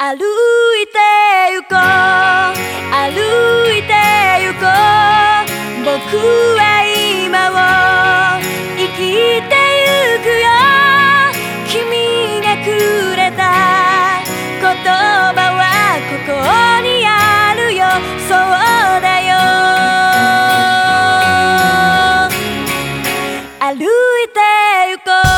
歩いて行こう歩いて行こう僕は今を生きてゆくよ君がくれた言葉はここにあるよそうだよ歩いて行こう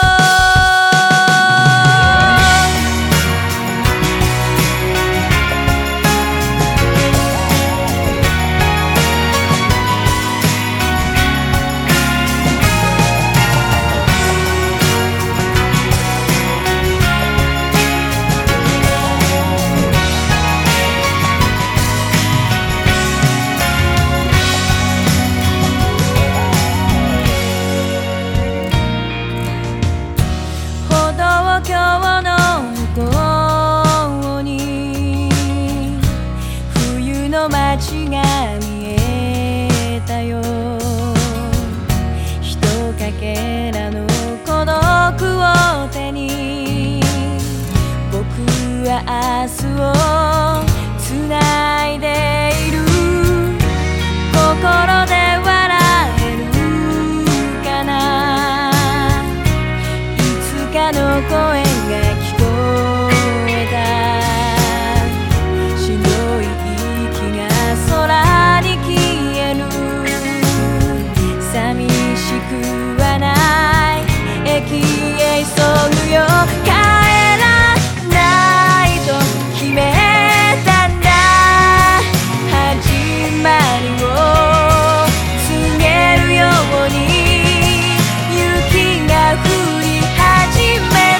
街が見えたよひとかけらの孤独を手に僕は明日をつないでいる心で笑えるかないつかの声が聞こえた空に消える寂しくはない駅へ急ぐよ帰らないと決めたんだ始まりを告げるように雪が降り始め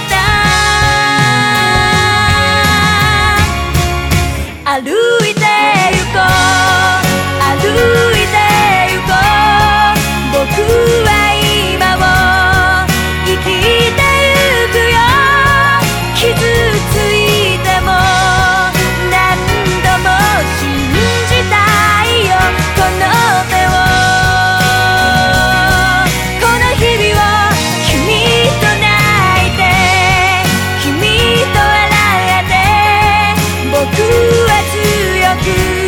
た歩いて行こう歩いて行こう僕は今を生きてゆくよ傷ついても何度も信じたいよこの手をこの日々を君と泣いて君と笑えて僕は強く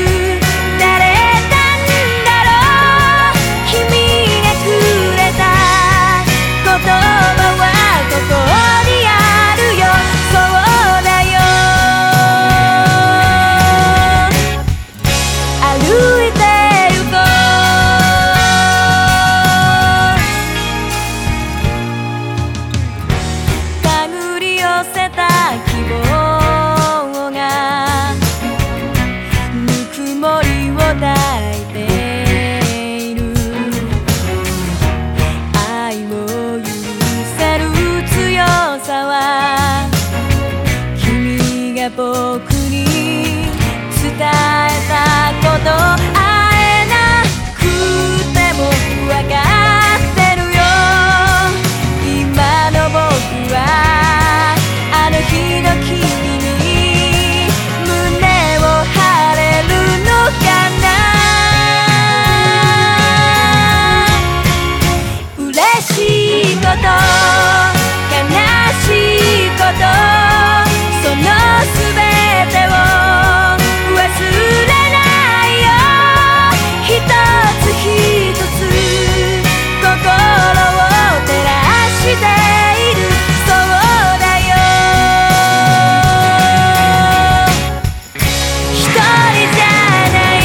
言葉はここにあるよそうだよ歩いて行こう手繰り寄せた希望がぬくもりを抱いて僕に伝えたこと会えなくても分かってるよ今の僕はあの日の君に胸を張れるのかな嬉しいこと悲しいことそのすべてを忘れないよ一つ一つ心を照らしているそうだよ一人じゃない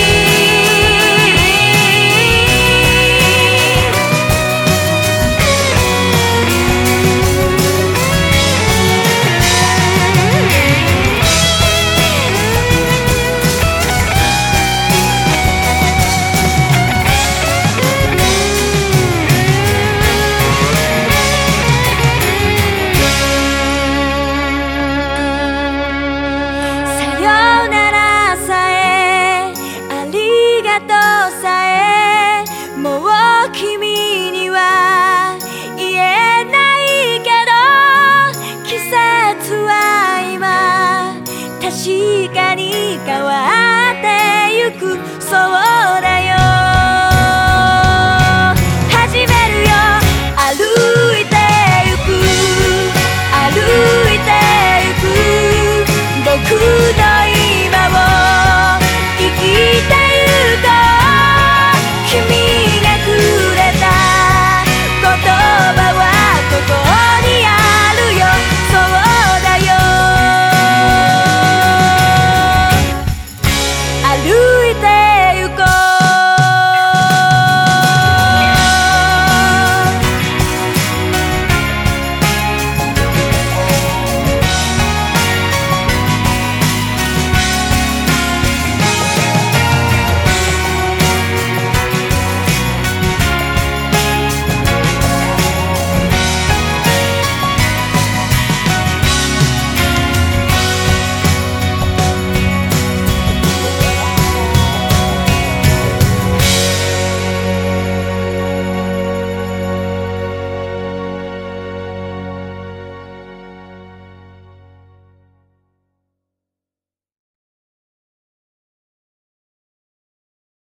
君には言えないけど季節は今確かに変わってゆくそう